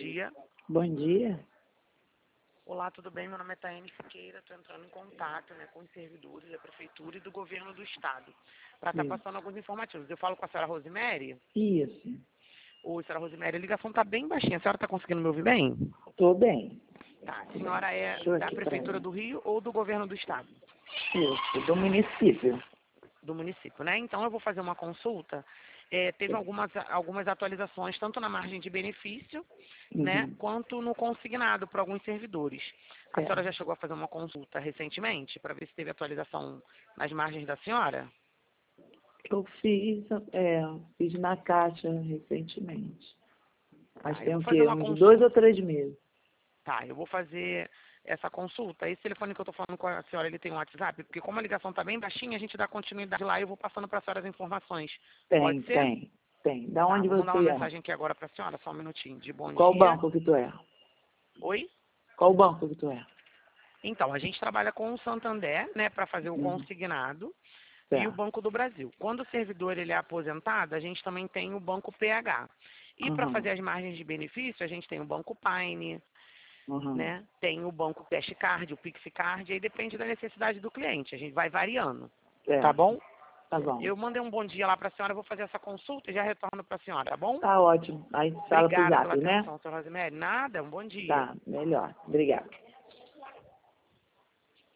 dia. Bom dia. Olá, tudo bem? Meu nome é Taiane Siqueira, estou entrando em contato com os servidores da Prefeitura e do Governo do Estado para estar passando alguns informativos. Eu falo com a senhora Rosemary? Isso. Oi, senhora Rosemary, a ligação está bem baixinha. A senhora está conseguindo me ouvir bem? Estou bem. Tá. A senhora é Deixa eu da aqui Prefeitura do Rio ou do Governo do Estado? Isso, do município. Do município, né? Então eu vou fazer uma consulta. Teve algumas atualizações, tanto na margem de benefício, né, quanto no consignado para alguns servidores. A senhora já chegou a fazer uma consulta recentemente para ver se teve atualização nas margens da senhora? Eu fiz na Caixa recentemente. Mas tem eu vou o fazer quê? uma Uns consulta. 2 ou 3 meses. Tá, eu vou fazer essa consulta. Esse telefone que eu estou falando com a senhora, ele tem um WhatsApp? Porque como a ligação está bem baixinha, a gente dá continuidade lá e eu vou passando para a senhora as informações. Pode ser? Tem. Da Tá, onde vou mandar uma você é? mensagem aqui agora para a senhora, só um minutinho. De bom Qual dia. banco que tu é? Oi? Qual banco que tu é? Então, a gente trabalha com o Santander, né, para fazer o consignado, e o Certo. Banco do Brasil. Quando o servidor ele é aposentado, a gente também tem o Banco PH. E para fazer as margens de benefício, a gente tem o Banco Paine, né, tem o Banco Cash Card, o Pixicard, aí depende da necessidade do cliente, a gente vai variando. Tá bom? Tá bom. Eu mandei um bom dia lá para a senhora, vou fazer essa consulta e já retorno para a senhora, tá bom? Tá ótimo. Aí fala pro Obrigada Zap, pela né? atenção, senhora Rosemary. Nada, um bom dia. Tá, melhor. Obrigada.